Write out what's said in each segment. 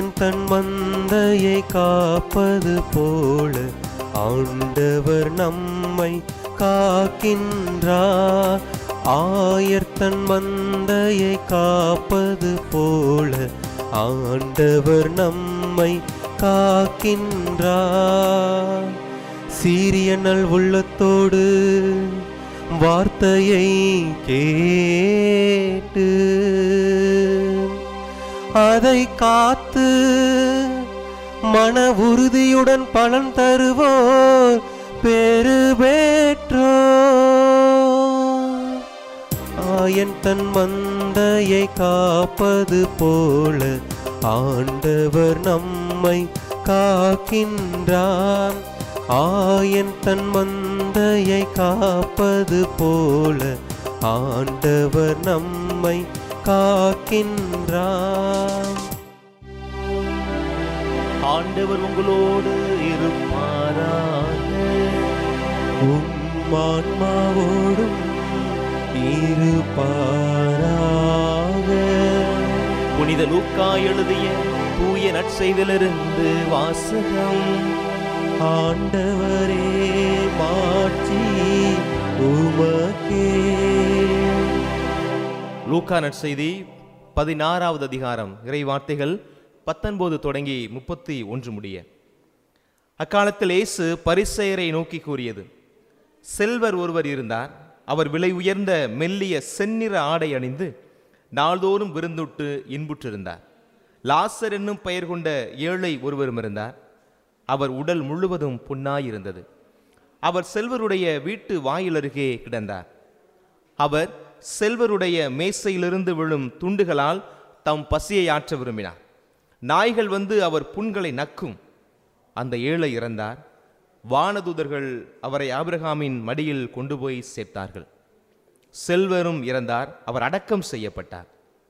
ஆயன் தன் மந்தையை காப்பது போல ஆண்டவர் நம்மை காக்கின்றார். ஆயர் தன் மந்தையை காப்பது போல ஆண்டவர் நம்மை காக்கின்றார். சீரிய நல் உள்ளத்தோடு வார்த்தையை கேட்டு அதை காத்து மன உறுதியுடன் பலன் தருவோர் பெரு பெற்றோர். ஆயன் தன் மந்தையை காப்பது போல ஆண்டவர் நம்மை காக்கின்றார். ஆயன் தன் மந்தையை காப்பது போல ஆண்டவர் நம்மை காக்கின்றார். ஆண்டவர் உங்களோடு இருப்பாராக. உம் ஆன்மாவோடும் இருப்பாராக. புனித லூக்கா எழுதிய தூய நற்செய்தியிலிருந்து வாசகம். ஆண்டவரே மாட்சி உமக்கே. லூக்கா நற்செய்தி 16வது அதிகாரம், இறை வார்த்தைகள் 19 தொடங்கி 31 முடிய. அக்காலத்தில் இயேசு பரிசேயரை நோக்கி கூறியது: செல்வர் ஒருவர் இருந்தார். அவர் விலை உயர்ந்த மெல்லிய செந்நிற ஆடை அணிந்து நாள்தோறும் விருந்துட்டு இன்புற்றிருந்தார். லாசர் என்னும் பெயர் கொண்ட ஏழை ஒருவரும் இருந்தார். அவர் உடல் முழுவதும் புண்ணாயிருந்தது. அவர் செல்வருடைய வீட்டு வாயிலருகே கிடந்தார். அவர் செல்வருடைய மேசையிலிருந்து விழும் துண்டுகளால் தம் பசியை ஆற்ற விரும்பினார். நாய்கள் வந்து அவர் புண்களை நக்கும். அந்த ஏழை இறந்தார். வானதூதர்கள் அவரை ஆபிரகாமின் மடியில் கொண்டு போய் சேர்த்தார்கள். செல்வரும் இறந்தார். அவர் அடக்கம் செய்யப்பட்டார்.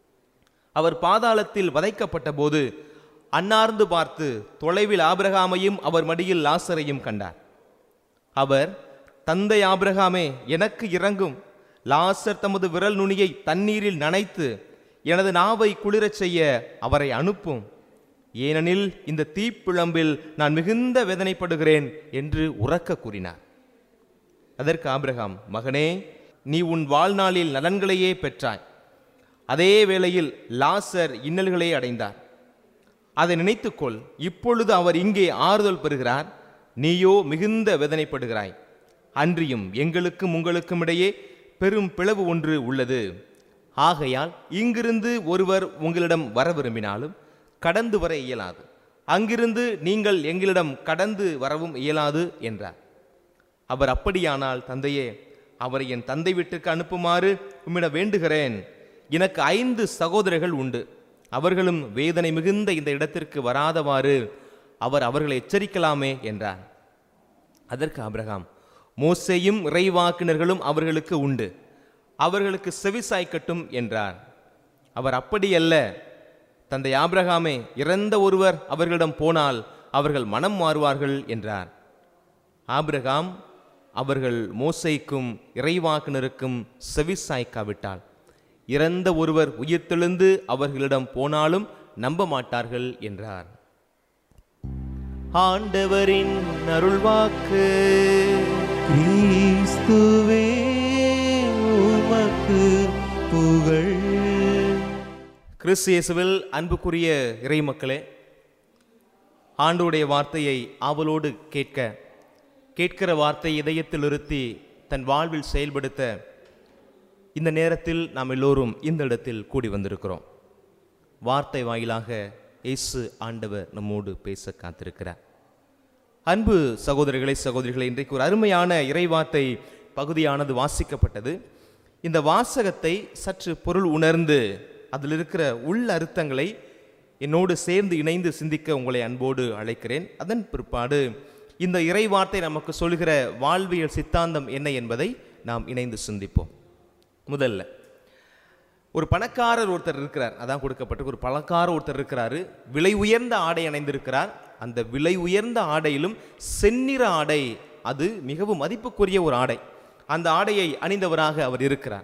அவர் பாதாளத்தில் வதைக்கப்பட்ட போது அன்னார்ந்து பார்த்து தொலைவில் ஆபிரகாமையும் அவர் மடியில் லாசரையும் கண்டார். அவர், தந்தை ஆபிரகாமே, எனக்கு இரங்கும். லாசர் தமது விரல் நுனியை தண்ணீரில் நனைத்து எனது நாவை குளிரச் செய்ய அவரை அனுப்பும். ஏனெனில் இந்த தீப்பிழம்பில் நான் மிகுந்த வேதனைப்படுகிறேன் என்று உரக்க கூறினார். அதற்கு ஆபிரகாம், மகனே, நீ உன் வாழ்நாளில் நலன்களையே பெற்றாய். அதே வேளையில் லாசர் இன்னல்களே அடைந்தார். அதை நினைத்துக்கொள். இப்பொழுது அவர் இங்கே ஆறுதல் பெறுகிறார், நீயோ மிகுந்த வேதனைப்படுகிறாய். அன்றியும் எங்களுக்கும் உங்களுக்கும் இடையே பெரும் பிளவு ஒன்று உள்ளது. ஆகையால் இங்கிருந்து ஒருவர் உங்களிடம் வர விரும்பினாலும் கடந்து வர இயலாது, அங்கிருந்து நீங்கள் எங்களிடம் கடந்து வரவும் இயலாது என்றார். அவர், அப்படியானால் தந்தையே, அவரை என் தந்தை வீட்டுக்கு அனுப்புமாறு உம்மிடம் வேண்டுகிறேன். எனக்கு 5 சகோதரர்கள் உண்டு. அவர்களும் வேதனை மிகுந்த இந்த இடத்திற்கு வராதவாறு அவர் அவர்களை எச்சரிக்கலாமே என்றார். அதற்கு ஆபிரகாம், மோசேயும் இறைவாக்கினர்களும் அவர்களுக்கு உண்டு, அவர்களுக்கு செவிசாய்க்கட்டும் என்றார். அவர், அப்படியல்ல தந்தை ஆபிரகாமே, இறந்த ஒருவர் அவர்களிடம் போனால் அவர்கள் மனம் மாறுவார்கள் என்றார். ஆபிரகாம் அவர்கள் மோசேக்கும் இறைவாக்கினருக்கும் செவிசாய்க்காவிட்டால் இறந்த ஒருவர் உயிர்த்தெழுந்து அவர்களிடம் போனாலும் நம்ப மாட்டார்கள் என்றார். ஆண்டவரின் அருள்வாக்கு. கிறிஸ்துவே உமக்கு புகழ். கிறிஸ்து இயேசுவில் அன்புக்குரிய இறைமக்களே, ஆண்டவருடைய வார்த்தையை ஆவலோடு கேட்கிற வார்த்தை இதயத்தில் இருத்தி தன் வாழ்வில் செயல்படுத்த இந்த நேரத்தில் நாம் எல்லோரும் இந்த இடத்தில் கூடி வந்திருக்கிறோம். வார்த்தை வாயிலாக இயேசு ஆண்டவர் நம்மோடு பேச காத்திருக்கிறார். அன்பு சகோதரர்களே, சகோதரிகளை, இன்றைக்கு ஒரு அருமையான இறைவார்த்தை பகுதியானது வாசிக்கப்பட்டது. இந்த வாசகத்தை சற்று பொருள் உணர்ந்து அதில் இருக்கிற உள்ள அர்த்தங்களை என்னோடு சேர்ந்து இணைந்து சிந்திக்க உங்களை அன்போடு அழைக்கிறேன். அதன் பிற்பாடு இந்த இறைவார்த்தை நமக்கு சொல்கிற வாழ்வியல் சித்தாந்தம் என்ன என்பதை நாம் இணைந்து சிந்திப்போம். முதல்ல, ஒரு பணக்காரர் ஒருத்தர் இருக்கிறார். அதான் கொடுக்கப்பட்ட ஒரு பணக்கார ஒருத்தர் இருக்கிறாரு. விலை உயர்ந்த ஆடை அணிந்திருக்கிறார். அந்த விலை உயர்ந்த ஆடையிலும் செந்நிற ஆடை, அது மிகவும் மதிப்புக்குரிய ஒரு ஆடை. அந்த ஆடையை அணிந்தவராக அவர் இருக்கிறார்.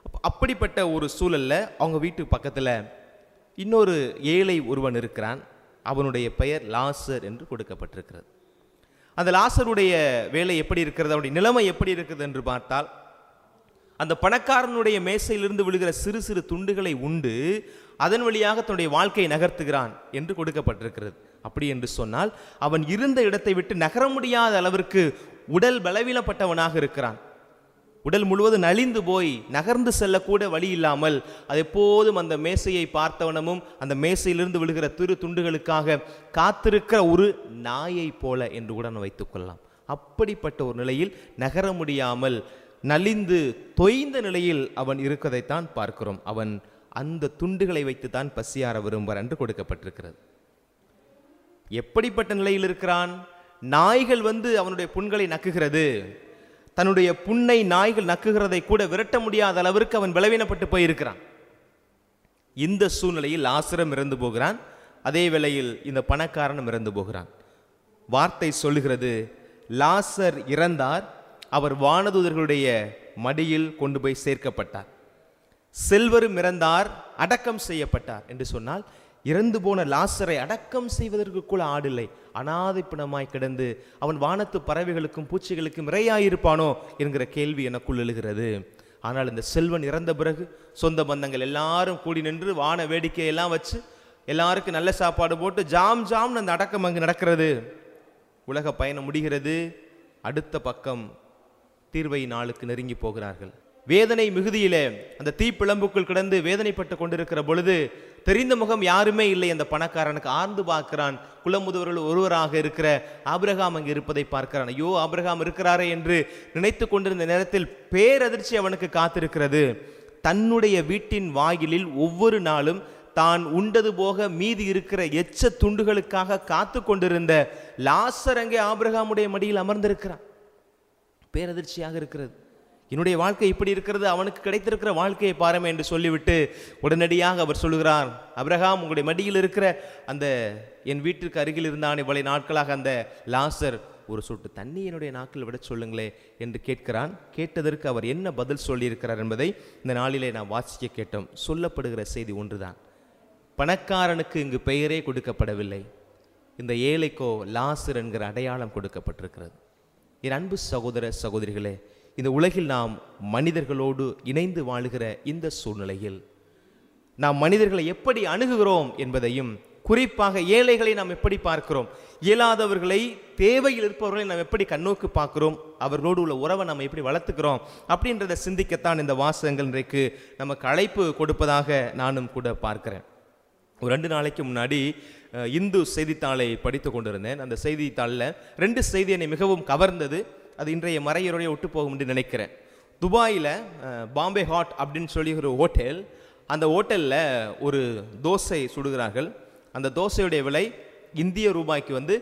அப்படிப்பட்ட ஒரு சூழல்ல அவங்க வீட்டு பக்கத்தில் இன்னொரு ஏழை ஒருவன் இருக்கிறான். அவனுடைய பெயர் லாசர் என்று கொடுக்கப்பட்டிருக்கிறது. அந்த லாசருடைய வேலை எப்படி இருக்கிறது, அவனுடைய நிலைமை எப்படி இருக்குது என்று பார்த்தால், அந்த பணக்காரனுடைய மேசையிலிருந்து விழுகிற சிறு சிறு துண்டுகளை உண்டு அதன் வழியாக தன்னுடைய வாழ்க்கையை நகர்த்துகிறான் என்று கொடுக்கப்பட்டிருக்கிறது. அப்படி என்று சொன்னால் அவன் இருந்த இடத்தை விட்டு நகர முடியாத அளவிற்கு உடல் பலவீனப்பட்டவனாக இருக்கிறான். உடல் முழுவதும் நலிந்து போய் நகர்ந்து செல்லக்கூட வழி இல்லாமல் அது எப்போதும் அந்த மேசையை பார்த்தவனமும் அந்த மேசையிலிருந்து விழுகிற திரு துண்டுகளுக்காக காத்திருக்கிற ஒரு நாயை போல என்று கூட வைத்துக் கொள்ளலாம். அப்படிப்பட்ட ஒரு நிலையில் நகர முடியாமல் நலிந்து தொய்ந்த நிலையில் அவன் இருக்கதைத்தான் பார்க்கிறோம். அவன் அந்த துண்டுகளை வைத்துத்தான் பசியார விரும்புவார் என்று கொடுக்கப்பட்டிருக்கிறது. எப்படிப்பட்ட நிலையில் இருக்கிறான்? நாய்கள் வந்து அவனுடைய புண்களை நக்குகிறது. தன்னுடைய புண்ணை நாய்கள் நக்குகிறதை கூட விரட்ட முடியாத அளவிற்கு அவன் பலவீனப்பட்டு போயிருக்கிறான். இந்த சூழ்நிலையில் லாசரும் இறந்து போகிறான். அதே வேளையில் இந்த பணக்காரனும் இறந்து போகிறான். வார்த்தை சொல்லுகிறது, லாசர் இறந்தார், அவர் வானதூதர்களுடைய மடியில் கொண்டு போய் சேர்க்கப்பட்டார். செல்வரும் இறந்தார், அடக்கம் செய்யப்பட்டார் என்று சொன்னால், இறந்து போன லாசரை அடக்கம் செய்வதற்கு கூட ஆடில்லை. அனாதை பிணமாய் கிடந்து அவன் வானத்து பறவைகளுக்கும் பூச்சிகளுக்கும் இரையாயிருப்பானோ என்கிற கேள்வி எனக்குள் எழுகிறது. ஆனால் இந்த செல்வன் இறந்த பிறகு சொந்த பந்தங்கள் எல்லாரும் கூடி நின்று வான வேடிக்கையெல்லாம் வச்சு எல்லாருக்கும் நல்ல சாப்பாடு போட்டு ஜாம் ஜாம்னு அந்த அடக்கம் அங்கு நடக்கிறது. உலக பயணம் முடிகிறது. அடுத்த பக்கம் தீர்வை நாளுக்கு நெருங்கி போகிறார்கள். வேதனை மிகுதியிலே அந்த தீப்பிழம்புக்குள் கிடந்து வேதனைப்பட்டு கொண்டிருக்கிற பொழுது தெரிந்த முகம் யாருமே இல்லை. அந்த பணக்காரனுக்கு ஆர்ந்து பார்க்கிறான். குலமுதவர்கள் ஒருவராக இருக்கிற ஆபிரகாம் அங்கு இருப்பதை பார்க்கிறான். ஐயோ, ஆபிரகாம் இருக்கிறாரே என்று நினைத்து கொண்டிருந்த நேரத்தில் பேரதிர்ச்சி அவனுக்கு காத்திருக்கிறது. தன்னுடைய வீட்டின் வாயிலில் ஒவ்வொரு நாளும் தான் உண்டது போக மீதி இருக்கிற எச்ச துண்டுகளுக்காக காத்து கொண்டிருந்த லாசர் அங்கே ஆபிரகாமுடைய மடியில் அமர்ந்திருக்கிறான். பேரதிர்ச்சியாக இருக்கிறது. என்னுடைய வாழ்க்கை இப்படி இருக்கிறது, அவனுக்கு கிடைத்திருக்கிற வாழ்க்கையை பாருமே என்று சொல்லிவிட்டு உடனடியாக அவர் சொல்லுகிறார், ஆபிரகாம், உங்களுடைய மடியில் இருக்கிற அந்த என் வீட்டிற்கு அருகில் இருந்தான் இவ்வளவு நாட்களாக அந்த லாசர், ஒரு சொட்டு தண்ணி என்னுடைய நாக்கில் விட சொல்லுங்களே என்று கேட்கிறான். கேட்டதற்கு அவர் என்ன பதில் சொல்லியிருக்கிறார் என்பதை இந்த நாளிலே நாம் வாசிக்க கேட்டோம். சொல்லப்படுகிற செய்தி ஒன்றுதான். பணக்காரனுக்கு இங்கு பெயரே கொடுக்கப்படவில்லை, இந்த ஏழைக்கோ லாசர் என்கிற அடையாளம் கொடுக்கப்பட்டிருக்கிறது. என் அன்பு சகோதர சகோதரிகளே, இந்த உலகில் நாம் மனிதர்களோடு இணைந்து வாழுகிற இந்த சூழ்நிலையில் நாம் மனிதர்களை எப்படி அணுகுகிறோம் என்பதையும், குறிப்பாக ஏழைகளை நாம் எப்படி பார்க்கிறோம், இயலாதவர்களை, தேவையில் இருப்பவர்களை நாம் எப்படி கண்ணோக்கு பார்க்கிறோம், அவர்களோடு உள்ள உறவை நாம் எப்படி வளர்த்துக்கிறோம் அப்படின்றத சிந்திக்கத்தான் இந்த வாசகங்கள் இன்றைக்கு நமக்கு அழைப்பு கொடுப்பதாக நானும் கூட பார்க்கிறேன். ஒரு 2 நாளைக்கு முன்னாடி இந்து செய்தித்தாளை படித்து கொண்டிருந்தேன். அந்த செய்தித்தாளில் 2 செய்தி என்னை மிகவும் கவர்ந்தது. அது இன்றைய மறையுறையை ஒட்டு போகும் என்று நினைக்கிறேன். துபாயில் பாம்பே ஹாட் அப்படின்னு சொல்லி ஒரு ஹோட்டல், அந்த ஹோட்டலில் ஒரு தோசை சுடுகிறார்கள். அந்த தோசையுடைய விலை இந்திய ரூபாய்க்கு வந்து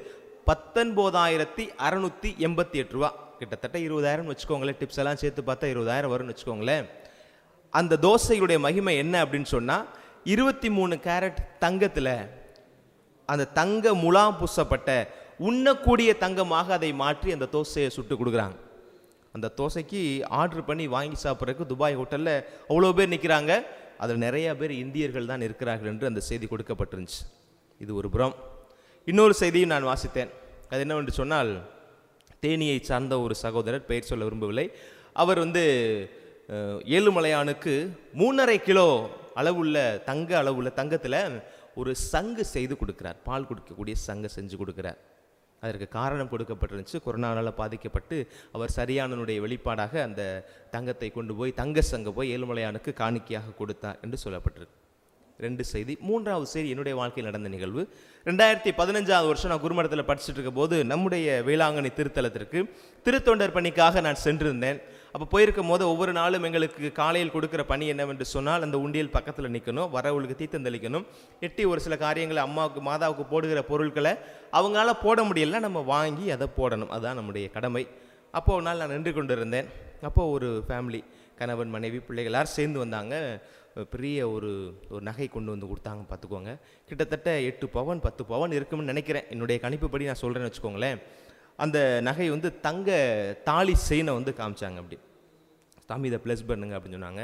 19,688 ரூபா, கிட்டத்தட்ட 20,000 வச்சுக்கோங்களேன். டிப்ஸ் எல்லாம் சேர்த்து பார்த்தா 20,000 வரும்னு வச்சுக்கோங்களேன். அந்த தோசையுடைய மகிமை என்ன அப்படின்னு சொன்னால், 23 கேரட் தங்கத்தில் அந்த தங்க முலாம் பூசப்பட்ட உண்ணக்கூடிய தங்கமாக அதை மாற்றி அந்த தோசையை சுட்டு கொடுக்குறாங்க. அந்த தோசைக்கு ஆர்டர் பண்ணி வாங்கி சாப்பிட்றதுக்கு துபாய் ஹோட்டலில் அவ்வளோ பேர் நிற்கிறாங்க. அதில் நிறைய பேர் இந்தியர்கள் தான் இருக்கிறார்கள் என்று அந்த செய்தி கொடுக்கப்பட்டிருந்துச்சு. இது ஒரு புறம். இன்னொரு செய்தியும் நான் வாசித்தேன். அது என்னவென்று சொன்னால், தேனியை சார்ந்த ஒரு சகோதரர், பெயர் சொல்ல விரும்பவில்லை, அவர் வந்து ஏழுமலையானுக்கு 3.5 கிலோ அளவுள்ள தங்கத்தில் ஒரு சங்கு செய்து கொடுக்கிறார். பால் குடிக்கக்கூடிய சங்கு செஞ்சு கொடுக்கிறார். அதற்கு காரணம் கொடுக்கப்பட்டிருந்துச்சு. கொரோனாவால் பாதிக்கப்பட்டு அவர் சரியானனுடைய வெளிப்பாடாக அந்த தங்கத்தை கொண்டு போய் தங்க சங்கை போய் ஏழுமலையானுக்கு காணிக்கையாக கொடுத்தார் என்று சொல்லப்பட்டிருக்கு. 2 செய்தி. 3வது செய்தி என்னுடைய வாழ்க்கையில் நடந்த நிகழ்வு. 2015 வருஷம் நான் குருமடத்தில் படிச்சுட்டு இருக்க போது நம்முடைய வேளாங்கண்ணி திருத்தலத்திற்கு திருத்தொண்டர் பணிக்காக நான் சென்றிருந்தேன். அப்போ போயிருக்கும் போது ஒவ்வொரு நாளும் எங்களுக்கு காலையில் கொடுக்குற பணி என்னவென்று சொன்னால், அந்த உண்டியல் பக்கத்தில் நிற்கணும், வரவங்களுக்கு தீர்த்தந்தளிக்கணும், எட்டி ஒரு சில காரியங்களை அம்மாவுக்கு மாதாவுக்கு போடுகிற பொருட்களை அவங்களால போட முடியலன்னா நம்ம வாங்கி அதை போடணும். அதுதான் நம்முடைய கடமை. அப்போது ஒரு நாள் நான் நின்று கொண்டு இருந்தேன். அப்போது ஒரு ஃபேமிலி, கணவன் மனைவி பிள்ளைகள் எல்லாரும் சேர்ந்து வந்தாங்க. பெரிய ஒரு நகை கொண்டு வந்து கொடுத்தாங்க. பார்த்துக்கோங்க, கிட்டத்தட்ட 8 பவன் 10 பவன் இருக்குன்னு நினைக்கிறேன். என்னுடைய கணிப்புப்படி நான் சொல்கிறேன்னு வச்சுக்கோங்களேன். அந்த நகை வந்து தங்க தாலி செயினை வந்து காமிச்சாங்க. அப்படி, சாமி இதை ப்ளஸ் பண்ணுங்க அப்படின்னு சொன்னாங்க.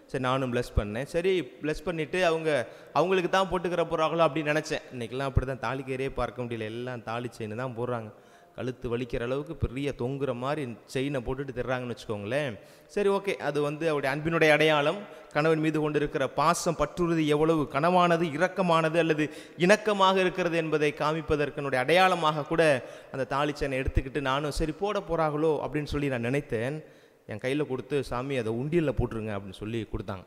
சரி நானும் ப்ளஸ் பண்ணேன். சரி ப்ளஸ் பண்ணிவிட்டு அவங்களுக்கு தான் போட்டுக்கிற போகிறாங்களோ அப்படின்னு நினச்சேன். இன்றைக்கெல்லாம் அப்படி தான் தாலிக்கேரே பார்க்க முடியல, எல்லாம் தாலி செயின் தான் போடுறாங்க. கழுத்து வலிக்கிற அளவுக்கு பெரிய தொங்குற மாதிரி செயினை போட்டுட்டு தர்றாங்கன்னு வச்சுக்கோங்களேன். சரி ஓகே, அது அவருடைய அன்பினுடைய அடையாளம். கணவன் மீது கொண்டு இருக்கிற பாசம் பற்றுறுதி எவ்வளவு கனமானது, இரக்கமானது அல்லது இணக்கமாக இருக்கிறது என்பதை காமிப்பதற்கனுடைய அடையாளமாக கூட அந்த தாலி செயினை எடுத்துக்கிட்டு நானும் சரி போட போகிறாங்களோ அப்படின்னு சொல்லி நான் நினைத்தேன். என் கையில் கொடுத்து சாமி அதை உண்டியலில் போட்டுருங்க அப்படின்னு சொல்லி கொடுத்தாங்க.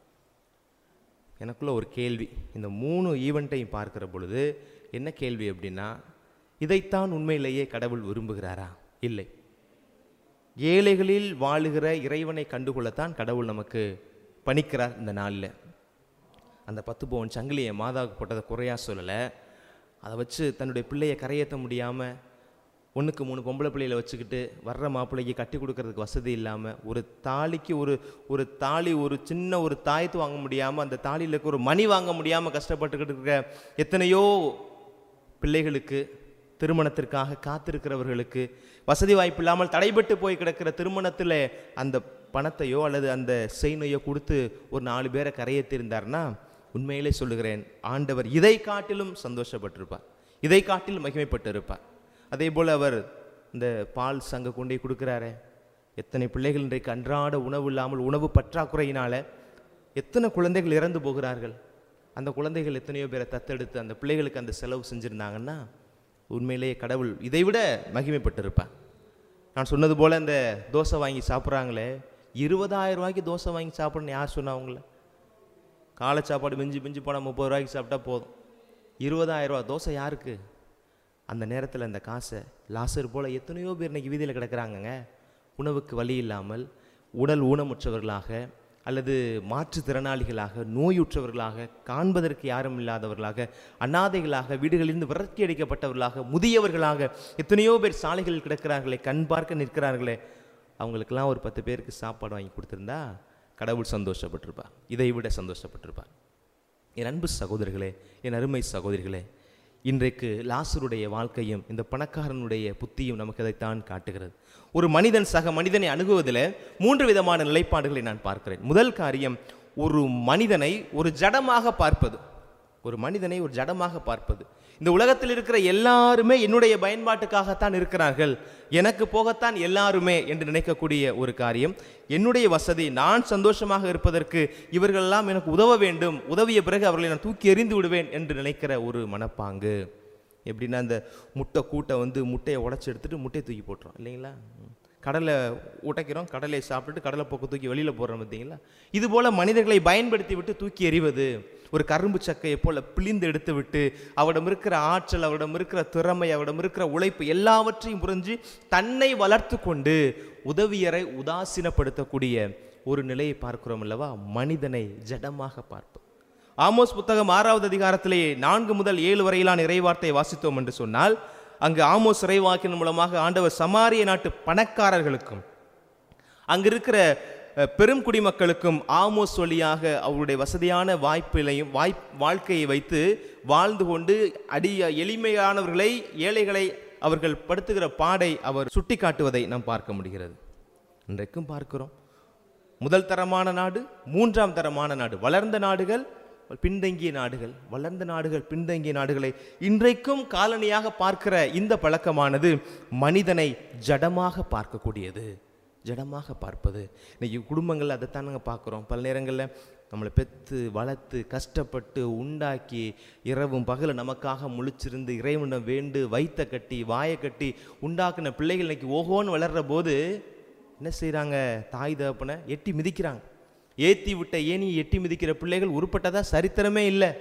எனக்குள்ள ஒரு கேள்வி, இந்த 3 ஈவெண்ட்டையும் பார்க்கிற பொழுது என்ன கேள்வி அப்படின்னா, இதைத்தான் உண்மையிலேயே கடவுள் விரும்புகிறாரா? இல்லை. ஏழைகளில் வாழுகிற இறைவனை கண்டுகொள்ளத்தான் கடவுள் நமக்கு பணிக்கிறார். இந்த நாளில் அந்த 10 பவுன் சங்கிலியை மாதாவுக்கு போட்டதை குறையாக சொல்லலை. அதை வச்சு தன்னுடைய பிள்ளையை கரையேற்ற முடியாமல் 1க்கு 3 பொம்பளை பிள்ளைகளை வச்சுக்கிட்டு வர்ற மாப்பிள்ளைக்கு கட்டி கொடுக்கறதுக்கு வசதி இல்லாமல், ஒரு தாலிக்கு ஒரு தாலி, ஒரு சின்ன ஒரு தாயத்து வாங்க முடியாமல், அந்த தாலியில் இருக்க ஒரு மணி வாங்க முடியாமல் கஷ்டப்பட்டுக்கிட்டு இருக்க எத்தனையோ பிள்ளைகளுக்கு, திருமணத்திற்காக காத்திருக்கிறவர்களுக்கு, வசதி வாய்ப்பு இல்லாமல் தடைபட்டு போய் கிடக்கிற திருமணத்தில் அந்த பணத்தையோ அல்லது அந்த செயினையோ கொடுத்து ஒரு 4 பேரை கரையேற்றிருந்தார்னா, உண்மையிலே சொல்லுகிறேன், ஆண்டவர் இதை காட்டிலும் சந்தோஷப்பட்டிருப்பார், இதை காட்டிலும் மகிமைப்பட்டு இருப்பார். அதே போல் அவர் இந்த பால் சங்க கொண்டே கொடுக்குறாரே, எத்தனை பிள்ளைகள் இன்றைக்கு அன்றாட உணவு இல்லாமல், உணவு பற்றாக்குறையினால் எத்தனை குழந்தைகள் இறந்து போகிறார்கள். அந்த குழந்தைகள் எத்தனையோ பேரை தத்தெடுத்து அந்த பிள்ளைகளுக்கு அந்த செலவு செஞ்சுருந்தாங்கன்னா, உண்மையிலேயே கடவுள் இதை விட மகிமைப்பட்டிருப்பார். நான் சொன்னது போல் இந்த தோசை வாங்கி சாப்பிட்றாங்களே, 20,000 ரூபாய்க்கு தோசை வாங்கி சாப்பிட்றேன்னு யார் சொன்னா? அவங்கள காலை சாப்பாடு மிஞ்சி போனால் 30 ரூபாய்க்கு சாப்பிட்டா போதும். 20,000 ரூபா தோசை யாருக்கு? அந்த நேரத்தில் அந்த காசை லாசர் போல் எத்தனையோ பேர் இன்றைக்கி வீதியில் கிடக்கிறாங்கங்க, உணவுக்கு வழி இல்லாமல், உடல் ஊனமுற்றவர்களாக அல்லது மாற்றுத்திறனாளிகளாக, நோயுற்றவர்களாக, காண்பதற்கு யாரும் இல்லாதவர்களாக, அனாதைகளாக, வீடுகளிலிருந்து விரட்டி அடிக்கப்பட்டவர்களாக, முதியவர்களாக எத்தனையோ பேர் சாலைகளில் கிடக்கிறார்களே, கண் பார்க்க நிற்கிறார்களே. அவங்களுக்கெல்லாம் ஒரு 10 பேருக்கு சாப்பாடு வாங்கி கொடுத்துருந்தா கடவுள் சந்தோஷப்பட்டிருப்பார், இதை விட சந்தோஷப்பட்டிருப்பார். என் அன்பு சகோதரர்களே, என் அருமை சகோதரிகளே, இன்றைக்கு லாசருடைய வாழ்க்கையும் இந்த பணக்காரனுடைய புத்தியும் நமக்கு இதைத்தான் காட்டுகிறது. ஒரு மனிதன் சக மனிதனை அணுகுவதில் 3 விதமான நிலைப்பாடுகளை நான் பார்க்கிறேன். முதல் காரியம், ஒரு மனிதனை ஒரு ஜடமாக பார்ப்பது. ஒரு மனிதனை ஒரு ஜடமாக பார்ப்பது. இந்த உலகத்தில் இருக்கிற எல்லாருமே என்னுடைய பயன்பாட்டுக்காகத்தான் இருக்கிறார்கள், எனக்கு போகத்தான் எல்லாருமே என்று நினைக்கக்கூடிய ஒரு காரியம். என்னுடைய வசதி, நான் சந்தோஷமாக இருப்பதற்கு இவர்களெல்லாம் எனக்கு உதவ வேண்டும், உதவிய பிறகு அவர்களை நான் தூக்கி எறிந்து விடுவேன் என்று நினைக்கிற ஒரு மனப்பாங்கு. எப்படின்னா, அந்த முட்டை கூட்டை முட்டையை உடைச்சி எடுத்துட்டு முட்டையை தூக்கி போட்டுறோம் இல்லைங்களா? கடலை உடைக்கிறோம், கடலை சாப்பிட்டுட்டு கடலை போக்கு தூக்கி வெளியில் போடுறோம் பார்த்தீங்களா? இதுபோல் மனிதர்களை பயன்படுத்தி விட்டு தூக்கி எறிவது, ஒரு கரும்பு சக்கையை போல் பிழிந்து எடுத்து விட்டு அவரிடம் இருக்கிற ஆற்றல், அவரிடம் இருக்கிற திறமை, அவரிடம் இருக்கிற உழைப்பு எல்லாவற்றையும் புரிஞ்சு தன்னை வளர்த்து கொண்டு உதவியரை உதாசீனப்படுத்தக்கூடிய ஒரு நிலையை பார்க்கிறோம் அல்லவா? மனிதனை ஜடமாக பார்ப்போம். ஆமோஸ் புத்தகம் 6வது அதிகாரத்திலே 4 முதல் 7 வரையிலான இறைவார்த்தையை வாசித்தோம் என்று சொன்னால், அங்கு ஆமோஸ் இறைவாக்கின் மூலமாக ஆண்டவர் சமாரிய நாட்டு பணக்காரர்களுக்கும் அங்கு இருக்கிற பெரும் குடிமக்களுக்கும் ஆமோஸ் வழியாக அவருடைய வசதியான வாய்ப்பிலையும் வாழ்க்கையை வைத்து வாழ்ந்து கொண்டு எளிமையானவர்களை, ஏழைகளை அவர்கள் படுத்துகிற பாடை அவர் சுட்டி காட்டுவதை நாம் பார்க்க முடிகிறது. இன்றைக்கும் பார்க்கிறோம். முதல் தரமான நாடு, 3ஆம் தரமான நாடு, வளர்ந்த நாடுகள், பின்தங்கிய நாடுகள், வளர்ந்த நாடுகள், பின்தங்கிய நாடுகளை இன்றைக்கும் காலனியாக பார்க்கிற இந்த பழக்கமானது மனிதனை ஜடமாக பார்க்கக்கூடியது. ஜடமாக பார்ப்பது. இன்னைக்கு குடும்பங்கள் அதைத்தான் நாங்கள் பார்க்குறோம். பல நேரங்களில் நம்மளை பெற்று வளர்த்து கஷ்டப்பட்டு உண்டாக்கி இரவும் பகலும் நமக்காக முழிச்சிருந்து இறைவனிடம் வேண்டு வயிற்ற கட்டி வாயை கட்டி உண்டாக்குன பிள்ளைகள் இன்னைக்கு ஓஹோன்னு வளர்கிற போது என்ன செய்கிறாங்க? தாய் தகப்பனை எட்டி மிதிக்கிறாங்க. ஏற்றி விட்ட ஏனியை எட்டி மிதிக்கிற பிள்ளைகள் உருப்பட்டதா சரித்திரமே இல்லை.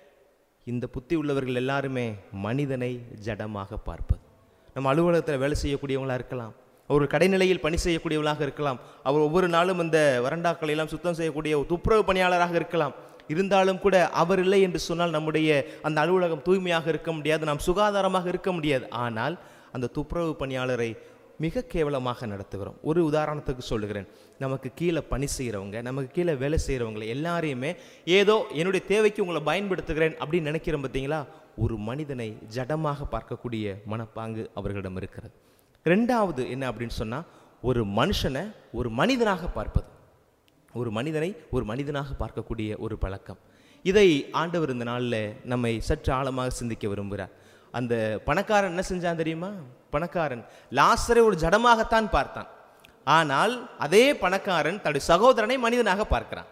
இந்த புத்தி உள்ளவர்கள் எல்லாருமே மனிதனை ஜடமாக பார்ப்பது. நம்ம அலுவலகத்தில் வேலை செய்யக்கூடியவங்களாக இருக்கலாம், ஒரு கடைநிலையில் பணி செய்யக்கூடியவர்களாக இருக்கலாம், அவர் ஒவ்வொரு நாளும் அந்த வறண்டாக்களை எல்லாம் சுத்தம் செய்யக்கூடிய துப்புரவு பணியாளராக இருக்கலாம். இருந்தாலும் கூட அவர் இல்லை என்று சொன்னால் நம்முடைய அந்த அலுவலகம் தூய்மையாக இருக்க முடியாது, நாம் சுகாதாரமாக இருக்க முடியாது. ஆனால் அந்த துப்புரவு பணியாளரை மிக கேவலமாக நடத்துகிறோம். ஒரு உதாரணத்துக்கு சொல்லுகிறேன். நமக்கு கீழே பணி செய்கிறவங்க, நமக்கு கீழே வேலை செய்கிறவங்களை எல்லாரையுமே ஏதோ என்னுடைய தேவைக்கு உங்களை பயன்படுத்துகிறேன் அப்படின்னு நினைக்கிறோம் பார்த்தீங்களா? ஒரு மனிதனை ஜடமாக பார்க்கக்கூடிய மனப்பாங்கு அவர்களிடம் இருக்கிறது. 2வது என்ன அப்படின்னு சொன்னால், ஒரு மனுஷனை ஒரு மனிதனாக பார்ப்பது. ஒரு மனிதனை ஒரு மனிதனாக பார்க்கக்கூடிய ஒரு பழக்கம். இதை ஆண்டவர் இந்த நாளில் நம்மை சற்று ஆழமாக சிந்திக்க விரும்புகிறார். அந்த பணக்காரன் என்ன செஞ்சான் தெரியுமா? பணக்காரன் லாசரை ஒரு ஜடமாகத்தான் பார்த்தான். ஆனால் அதே பணக்காரன் தன்னுடைய சகோதரனை மனிதனாக பார்க்கிறான்.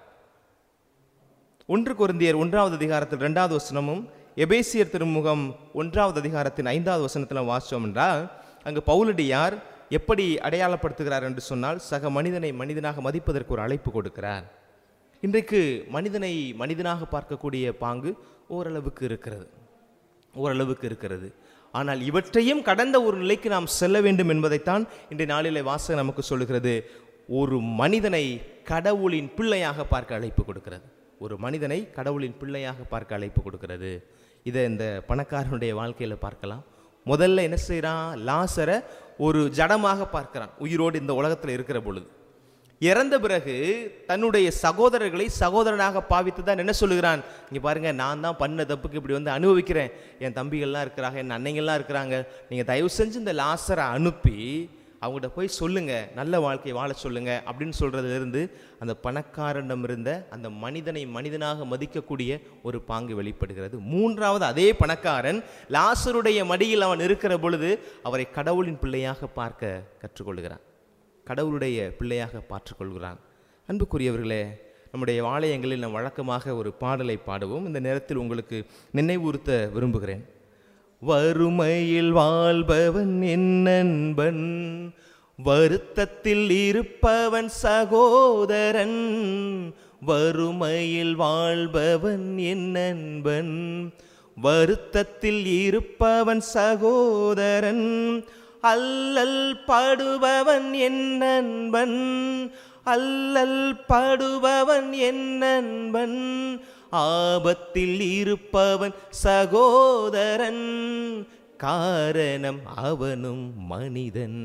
1 கொரிந்தியர் 1வது அதிகாரத்தில் 2வது வசனமும் எபேசியர் திருமுகம் 1வது அதிகாரத்தின் 5வது வசனத்தில் வாசித்தோம் என்றால், அங்கு பவுலடியார் எப்படி அடையாளப்படுத்துகிறார் என்று சொன்னால், சக மனிதனை மனிதனாக மதிப்பதற்கு ஒரு அழைப்பு கொடுக்கிறார். இன்றைக்கு மனிதனை மனிதனாக பார்க்கக்கூடிய பாங்கு ஓரளவுக்கு இருக்கிறது. ஆனால் இவற்றையும் கடந்த ஒரு நிலைக்கு நாம் செல்ல வேண்டும் என்பதைத்தான் இன்றைய நாளிலே வாசகம் நமக்கு சொல்லுகிறது. ஒரு மனிதனை கடவுளின் பிள்ளையாக பார்க்க அழைப்பு கொடுக்கிறது. ஒரு மனிதனை கடவுளின் பிள்ளையாக பார்க்க அழைப்பு கொடுக்கிறது. இதை இந்த பணக்காரனுடைய வாழ்க்கையில் பார்க்கலாம். முதல்ல என்ன செய்கிறான்? லாசரை ஒரு ஜடமாக பார்க்கிறான், உயிரோடு இந்த உலகத்தில் இருக்கிற பொழுது. இறந்த பிறகு தன்னுடைய சகோதரர்களை சகோதரனாக பாவித்து தான் என்ன சொல்லுகிறான்? இங்கே பாருங்க, நான் தான் பண்ண தப்புக்கு இப்படி வந்து அனுபவிக்கிறேன். என் தம்பிகள்லாம் இருக்கிறாங்க, என் அன்னைங்கள்லாம் இருக்கிறாங்க. நீங்கள் தயவு செஞ்சு இந்த லாசரை அனுப்பி அவங்ககிட்ட போய் சொல்லுங்க, நல்ல வாழ்க்கையை வாழ சொல்லுங்க அப்படின்னு சொல்றதிலிருந்து அந்த பணக்காரனிடம் இருந்த அந்த மனிதனை மனிதனாக மதிக்கக்கூடிய ஒரு பாங்கு வெளிப்படுகிறது. 3வது, அதே பணக்காரன் லாசருடைய மடியில் அவன் இருக்கிற பொழுது அவரை கடவுளின் பிள்ளையாக பார்க்க கற்றுக்கொள்கிறான், கடவுளுடைய பிள்ளையாக பார்த்துக்கொள்கிறான். அன்புக்குரியவர்களே, நம்முடைய ஆலயங்களில் நாம் வழக்கமாக ஒரு பாடலை பாடுவோம். இந்த நேரத்தில் உங்களுக்கு நினைவுறுத்த விரும்புகிறேன். வறுமையில் வாழ்பவன் என் நண்பன், வருத்தத்தில் இருப்பவன் சகோதரன். வறுமையில் வாழ்பவன் என் நண்பன், வருத்தத்தில் இருப்பவன் சகோதரன். அல்லல் படுபவன் என் நண்பன், அல்லல் படுபவன் என் நண்பன். ஆபத்தில் இருப்பவன் சகோதரன், காரணம் அவனும் மனிதன்,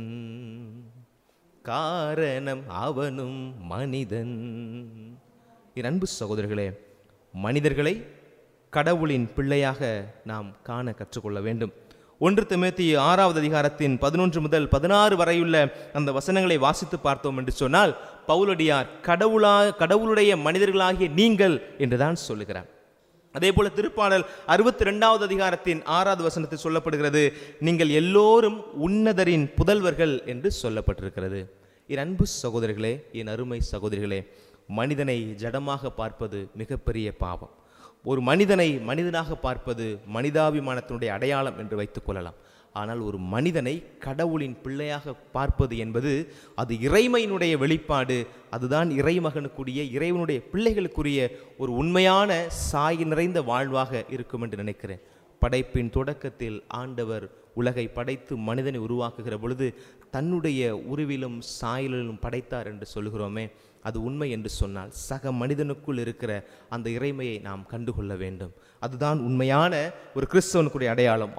காரணம் அவனும் மனிதன். என் அன்பு சகோதரர்களே, மனிதர்களை கடவுளின் பிள்ளையாக நாம் காண கற்றுக்கொள்ள வேண்டும். 1 தீமோத்தேயு 6வது அதிகாரத்தின் 11 முதல் 16 வரையுள்ள அந்த வசனங்களை வாசித்து பார்த்தோம் என்று சொன்னால், பவுலடியார் கடவுளுடைய மனிதர்களாகிய நீங்கள் என்றுதான் சொல்லுகிறார். அதே போல திருப்பாடல் 62வது அதிகாரத்தின் 6வது வசனத்தில் சொல்லப்படுகிறது, நீங்கள் எல்லோரும் உன்னதரின் புதல்வர்கள் என்று சொல்லப்பட்டிருக்கிறது. என் அன்பு சகோதரர்களே, என் அருமை சகோதரிகளே, மனிதனை ஜடமாக பார்ப்பது மிகப்பெரிய பாவம். ஒரு மனிதனை மனிதனாக பார்ப்பது மனிதாபிமானத்தினுடைய அடையாளம் என்று வைத்துக் கொள்ளலாம். ஆனால் ஒரு மனிதனை கடவுளின் பிள்ளையாக பார்ப்பது என்பது அது இறைமையினுடைய வெளிப்பாடு. அதுதான் இறைமகனுக்குரிய, இறைவனுடைய பிள்ளைகளுக்குரிய ஒரு உண்மையான சாய் நிறைந்த வாழ்வாக இருக்கும் என்று நினைக்கிறேன். படைப்பின் தொடக்கத்தில் ஆண்டவர் உலகை படைத்து மனிதனை உருவாக்குகிற பொழுது தன்னுடைய உருவிலும் சாயலிலும் படைத்தார் என்று சொல்கிறோமே, அது உண்மை என்று சொன்னால் சக மனிதனுக்குள் இருக்கிற அந்த இறைமையை நாம் கண்டுகொள்ள வேண்டும். அதுதான் உண்மையான ஒரு கிறிஸ்தவனுக்குரிய அடையாளம்.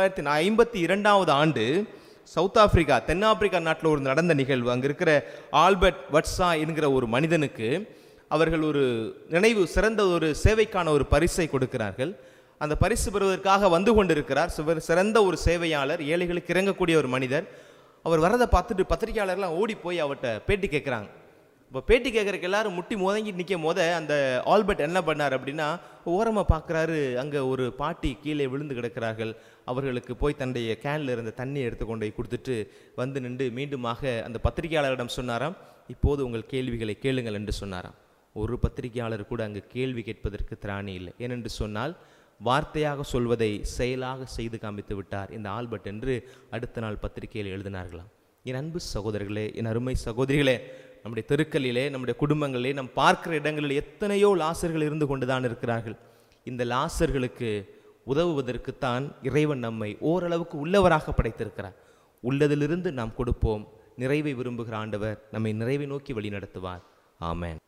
1952வது ஆண்டு சவுத் ஆப்பிரிக்கா, தென்னாப்பிரிக்கா நாட்டில் ஒரு நடந்த நிகழ்வு. அங்கே இருக்கிற ஆல்பர்ட் வட்ஸா என்கிற ஒரு மனிதனுக்கு அவர்கள் ஒரு நினைவு சிறந்த ஒரு சேவைக்கான ஒரு பரிசை கொடுக்கிறார்கள். அந்த பரிசு பெறுவதற்காக வந்து கொண்டிருக்கிறார் சிறந்த ஒரு சேவையாளர், ஏழைகளுக்கு இறங்கக்கூடிய ஒரு மனிதர். அவர் வரதை பார்த்துட்டு பத்திரிகையாளர்லாம் ஓடி போய் அவர்கிட்ட பேட்டி கேட்குறாங்க. இப்போ பேட்டி கேட்குறக்கு எல்லாரும் முட்டி மோதங்கி நிற்கும் போத அந்த ஆல்பர்ட் என்ன பண்ணார் அப்படின்னா, ஓரமாக பார்க்குறாரு, அங்கே ஒரு பாட்டி கீழே விழுந்து கிடக்கிறார்கள். அவர்களுக்கு போய் தன்னுடைய கேனில் இருந்த தண்ணி எடுத்துக்கொண்டு போய் கொடுத்துட்டு வந்து நின்று மீண்டுமாக அந்த பத்திரிகையாளரிடம் சொன்னாராம், இப்போது உங்கள் கேள்விகளை கேளுங்கள் என்று சொன்னாராம். ஒரு பத்திரிகையாளர் கூட அங்கு கேள்வி கேட்பதற்கு திராணி இல்லை. ஏனென்று சொன்னால் வார்த்தையாக சொல்வதை செயலாக செய்து காமித்து விட்டார் இந்த ஆல்பர்ட் என்று அடுத்த நாள் பத்திரிகையில் எழுதினார்களாம். என் அன்பு சகோதரர்களே, என் அருமை சகோதரிகளே, நம்முடைய தெருக்களிலே, நம்முடைய குடும்பங்களிலே, நம் பார்க்கிற இடங்களில் எத்தனையோ லாசர்கள் இருந்து கொண்டுதான் இருக்கிறார்கள். இந்த லாசர்களுக்கு உதவுவதற்குத்தான் இறைவன் நம்மை ஓரளவுக்கு உள்ளவராக படைத்திருக்கிறார். உள்ளதிலிருந்து நாம் கொடுப்போம். நிறைவை விரும்புகிற ஆண்டவர் நம்மை நிறைவை நோக்கி வழி நடத்துவார். ஆமென்.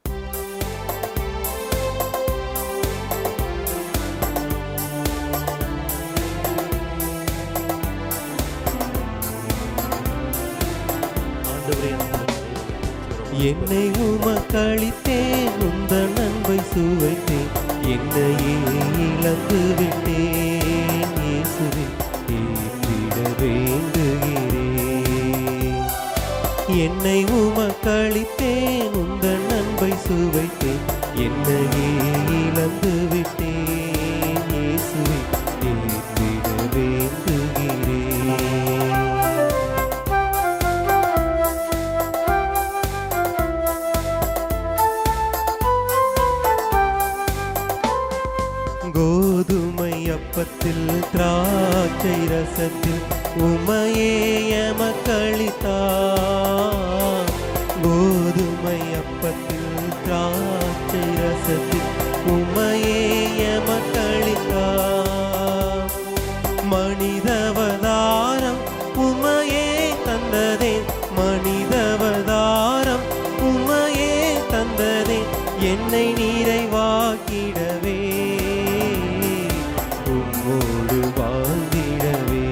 என்னை உமக்களித்தேன், உந்தன் அன்பை சுவைத்தேன், என்னையே இழந்து விட்டேன். இயேசுவே ஏற்றிட வேண்டுகிறேன். என்னை உமக்களித்தேன், உந்தன் அன்பை சுவைத்தேன், என்னையே இழந்து விட்டேன். இயேசுவே ஏற்றிட வேண்டுகிறேன். கோதுமை அப்பத்தில் திராட்சை ரசத்தில் உமையே எமக்களித்தார். கோதுமை அப்பத்தில் திராட்சை ரசத்தில் உமையே எமக்களித்தார். மனிதவதாரம் உமையே தந்ததே, மனிதவதாரம் உமையே தந்ததே, என்னை நிறைவாக்கிடவே, உம்மோடு வாழ்ந்திடவே.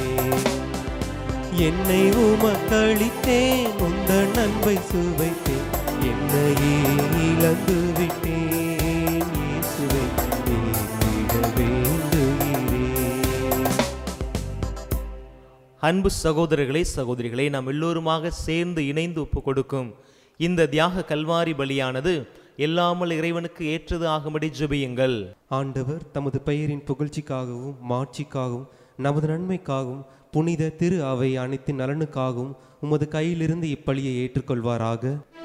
என்னை உமக்களித்தேன், உந்தன் அன்பை சுவைத்தேன், என்னையே இழந்து விட்டேன். இயேசுவை ஏற்றிட வேண்டுகிறேன். அன்பு சகோதரர்களே, சகோதரிகளே, நாம் எல்லோருமாக சேர்ந்து இணைந்து ஒப்பு கொடுக்கும் இந்த தியாக கல்வாரி பலியானது எல்லாமல் இறைவனுக்கு ஏற்றது ஆகும்படி ஜெபியுங்கள். ஆண்டவர் தமது பெயரின் புகழ்ச்சிக்காகவும் மாட்சிக்காகவும் நமது நன்மைக்காகவும் புனித திரு அவை அனைத்து நலனுக்காகவும் உமது கையிலிருந்து இப்பலியை ஏற்றுக்கொள்வாராக.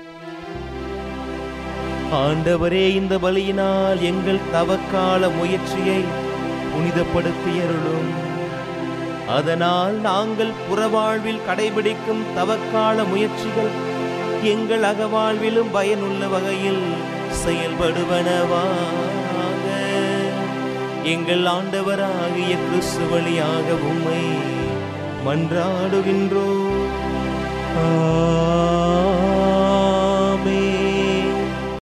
ஆண்டவரே, இந்த பலியினால் எங்கள் தவக்கால முயற்சியை புனிதப்படுத்தியருளும். அதனால் நாங்கள் புறவாழ்வில் கடைபிடிக்கும் தவக்கால முயற்சிகள் எங்கள் அகவாழ்விலும் பயனுள்ள வகையில் செயல்படுவனவாக. எங்கள் ஆண்டவராகிய கிறிஸ்து வழியாக உம்மை மன்றாடுகின்றோம்.